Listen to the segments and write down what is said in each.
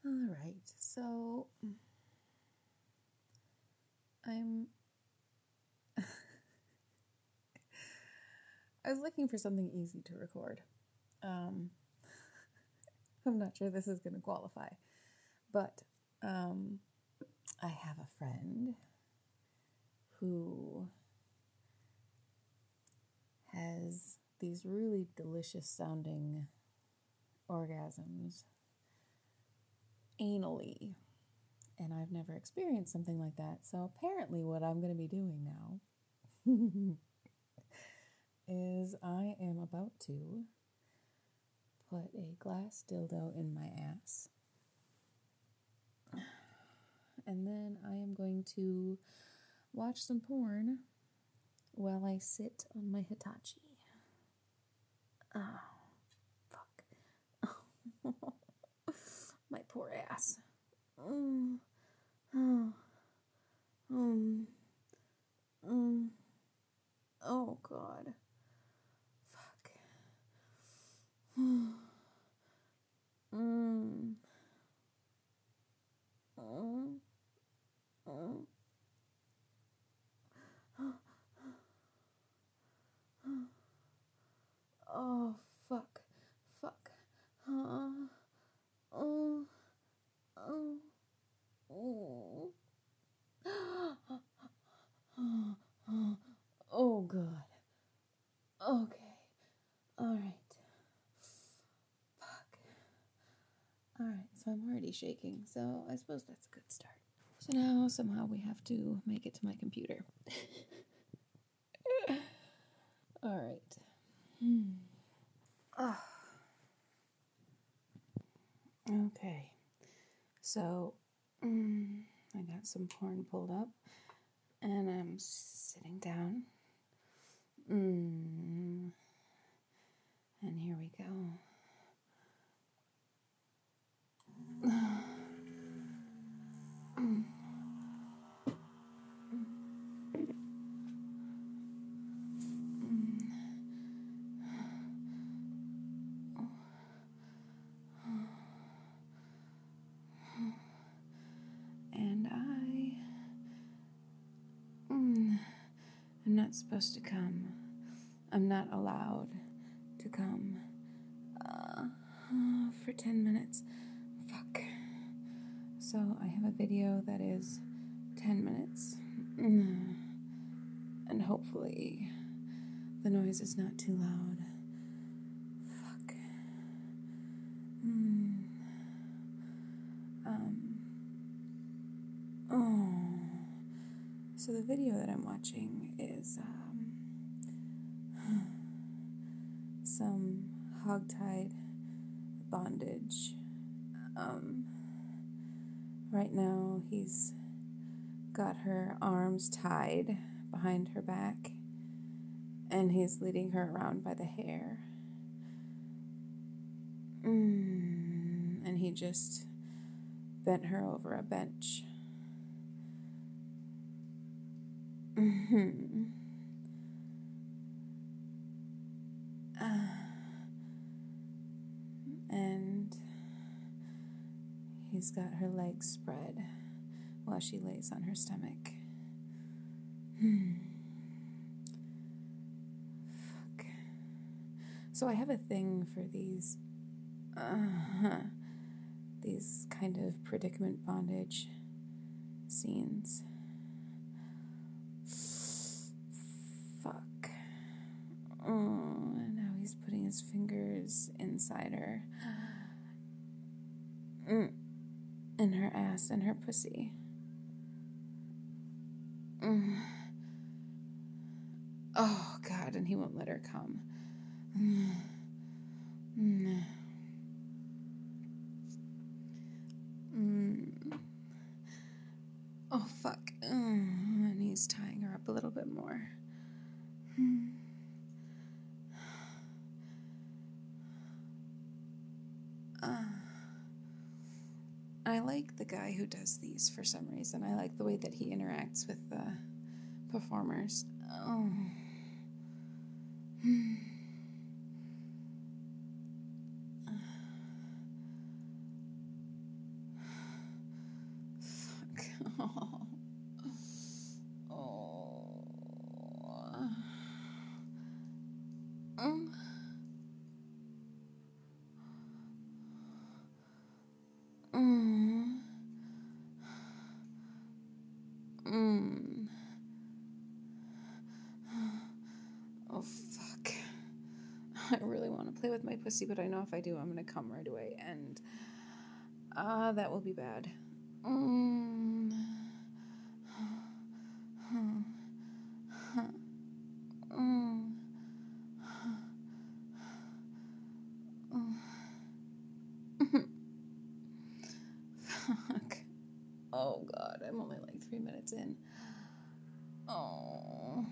All right, so I'm. I was looking for something easy to record. I'm not sure this is going to qualify, but I have a friend who has these really delicious sounding orgasms anally, and I've never experienced something like that. So apparently, what I'm going to be doing now is I am about to put a glass dildo in my ass, and then I am going to watch some porn while I sit on my Hitachi. Oh, fuck. My poor ass. Mm, oh, oh, God. Fuck. Mm, mm, mm. Oh, fuck. Fuck. Oh, oh, oh. Oh, God. Okay. All right. Fuck. All right. So I'm already shaking. So I suppose that's a good start. So now somehow we have to make it to my computer. All right. Oh. Okay. So I got some porn pulled up and I'm sitting down. And here we go. And I'm not supposed to come. I'm not allowed to come for 10 minutes. Fuck. So I have a video that is 10 minutes. And hopefully the noise is not too loud. Fuck. So the video that I'm watching is some hogtied bondage. Right now he's got her arms tied behind her back and he's leading her around by the hair. And he just bent her over a bench. And he's got her legs spread while she lays on her stomach. Fuck. So I have a thing for these kind of predicament bondage scenes. Fuck. And now he's putting his fingers inside her. In her ass and her pussy. Oh, God, and he won't let her come. Oh, fuck. And he's tying her up a little bit more. I like the guy who does these for some reason. I like the way that he interacts with the performers. Oh. Mm. Mm. Mm. Oh, fuck. I really want to play with my pussy, but I know if I do, I'm going to come right away, and that will be bad. Mm. Fuck. Oh, God, I'm only like 3 minutes in. Oh.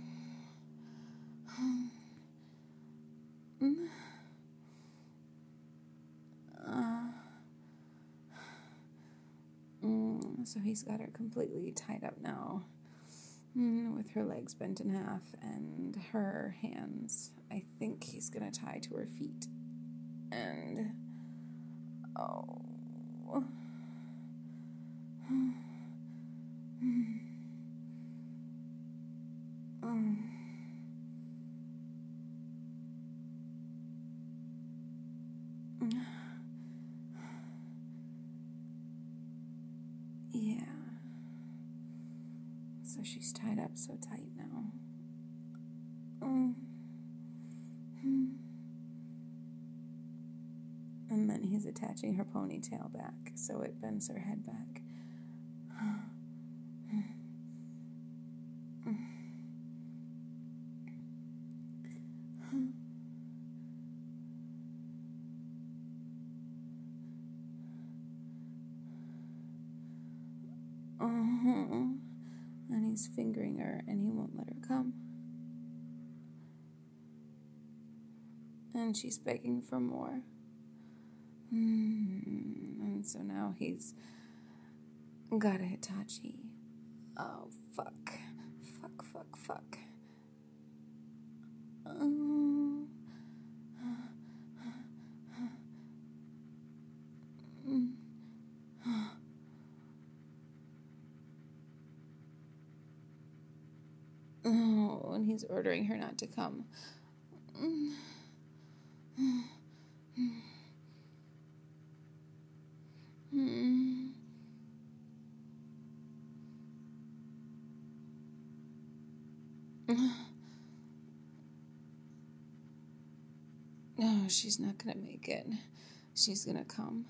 So he's got her completely tied up now, with her legs bent in half and her hands, I think he's gonna tie to her feet. And oh. Yeah. So she's tied up so tight now. And then he's attaching her ponytail back so it bends her head back. And he's fingering her and he won't let her come. And she's begging for more. And so now he's got a Hitachi. Oh, fuck. Fuck. Oh, and he's ordering her not to come. No, she's not gonna make it. She's gonna come.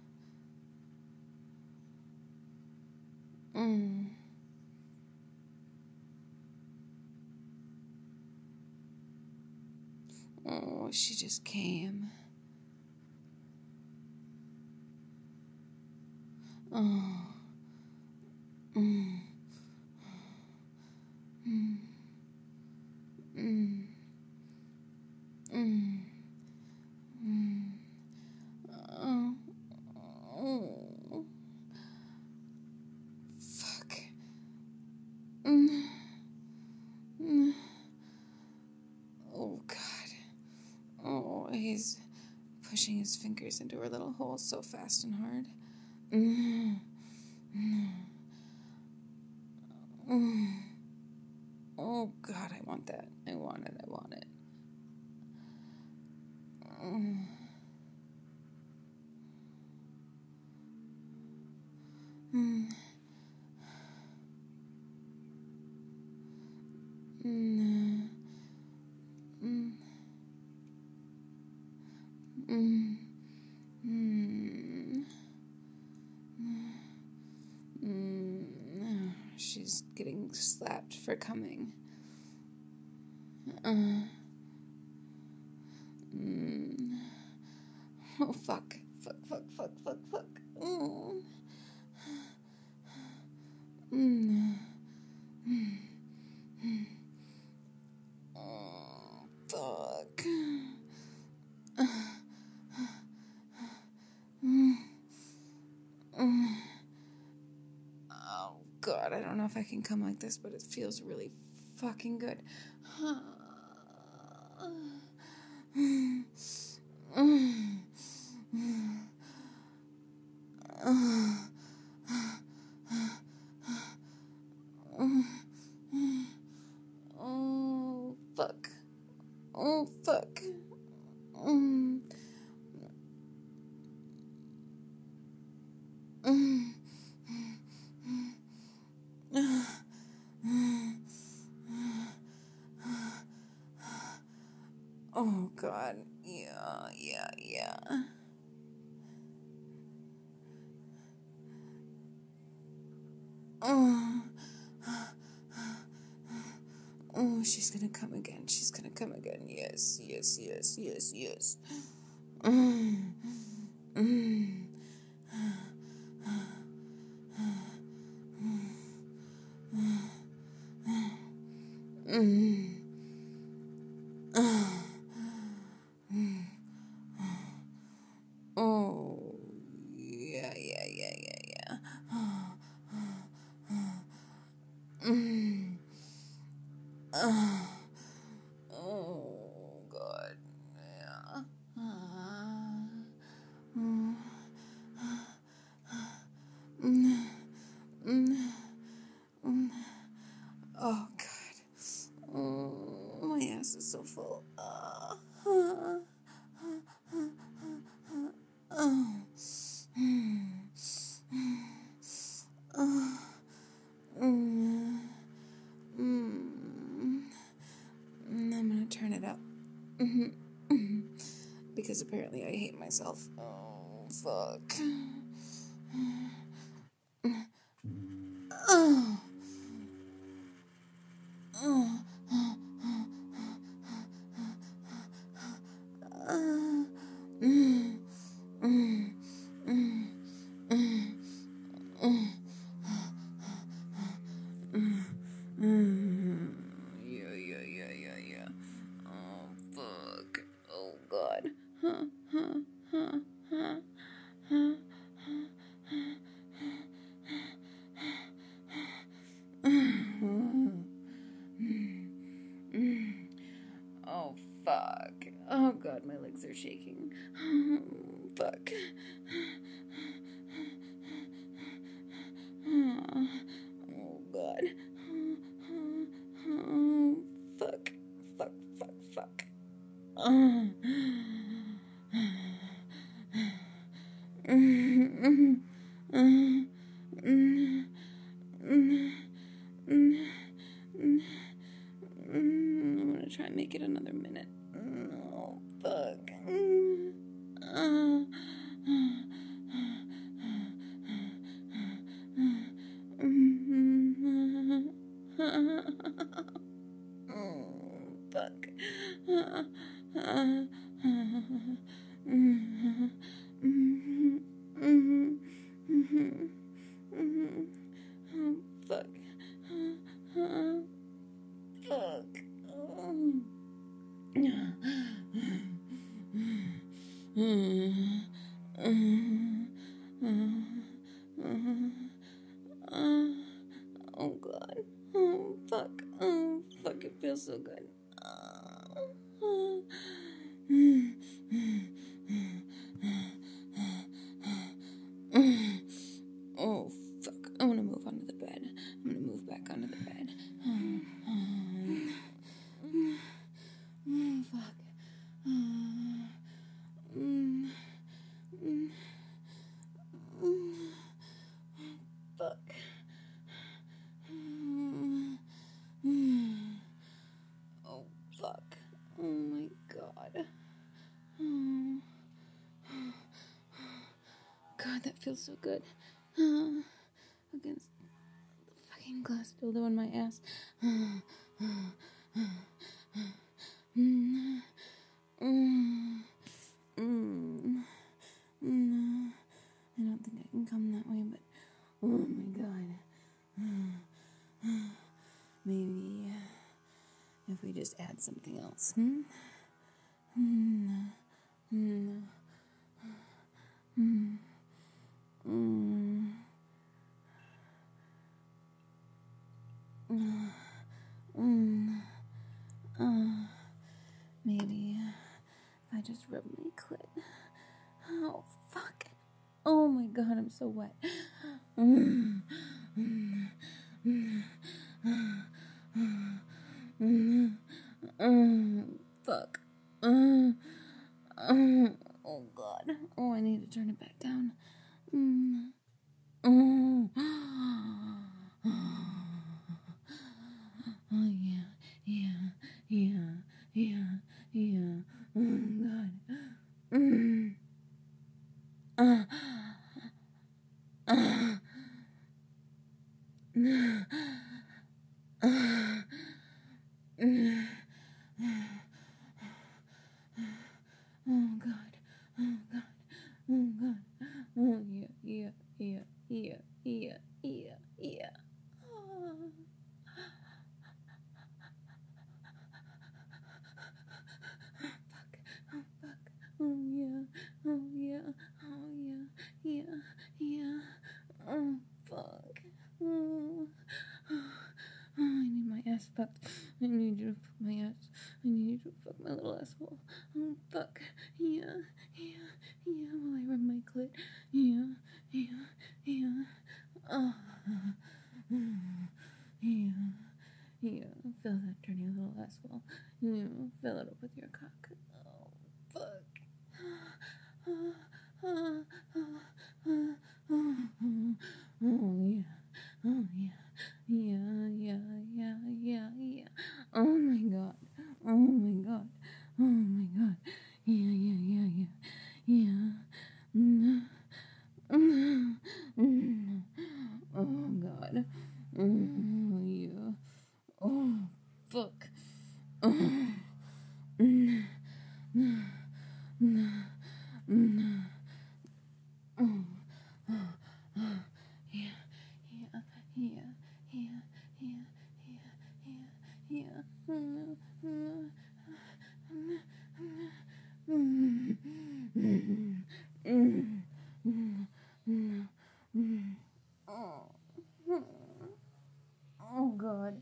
Oh, she just came. Oh. Fuck. Oh, God. Oh, he's pushing his fingers into her little hole so fast and hard. Oh, God, I want that. I want it. She's getting slapped for coming. Oh, fuck. Fuck. Oh, God, I don't know if I can come like this, but it feels really fucking good. Oh, fuck. God. Yeah. Oh, she's gonna come again. She's gonna come again. Yes. Mm, mm, mm. Oh, yeah. Mm. Oh, God. Yeah. Mm. Mm. Oh, God. My ass is so full. I'm gonna turn it up. Because apparently I hate myself. Oh, fuck. Oh. Yeah. Oh, fuck. Oh, God. Oh, fuck. Oh, God, my legs are shaking. Fuck. Oh, God. Fuck. I'm gonna try and make it another minute. Oh, fuck. Fuck. Fuck. Fuck. Oh, God. Oh, fuck. Oh, fuck. It feels so good. Oh, fuck. I want to move onto the bed. I'm going to move back onto the bed. Fuck. Fuck. Oh, fuck. Oh, my God. Oh. God, that feels so good. Against the fucking glass dildo in my ass. I don't think I can come that way, but oh my God. Maybe if we just add something else. Maybe if I just rub my clit. Oh, fuck. Oh my God, I'm so wet. Fuck. Oh, God. Oh, I need to turn it back down. Oh, yeah. Oh God. Oh God. Oh God. Oh yeah, yeah, yeah, yeah, yeah, yeah, yeah. Oh, fuck. Oh fuck. Oh yeah. Oh yeah. Oh yeah. Yeah. Yeah. Oh fuck. Oh. Oh, I need my ass fucked. I need you to fuck my ass. I need you to fuck my little asshole. Oh fuck. Yeah. Yeah. Yeah. While I rub my clit. Yeah. Yeah. Yeah. Oh. Yeah. Yeah. Fill that dirty little asshole. Yeah. Fill it up with your cock. Oh fuck. Oh yeah. Oh yeah. Yeah, yeah, yeah, yeah, yeah. Oh my god. Oh my god. Oh my god. Yeah, yeah, yeah, yeah. Yeah. Mm, mm, mm. Oh god. Oh yeah. Oh fuck. Oh. Mm, mm, mm, mm. Oh. Oh. Oh. Yeah. Yeah. Yeah. Yeah. Yeah. Yeah. Yeah. Yeah. Oh God.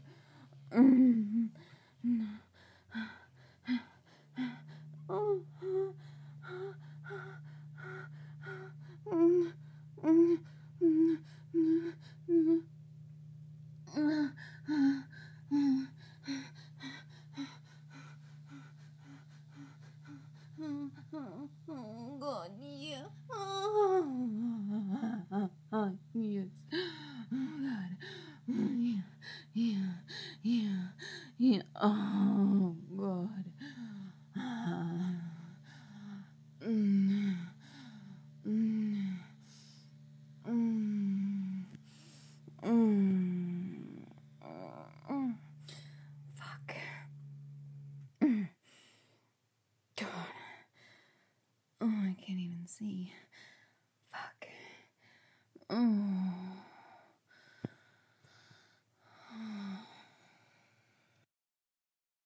Oh God, yeah. Yes. Oh God. Yeah. Yeah. Yeah. Yeah. Oh God. Mm. Mm. Mm. Mm. Mm. Fuck. God. Oh, I can't even see. Fuck. Oh.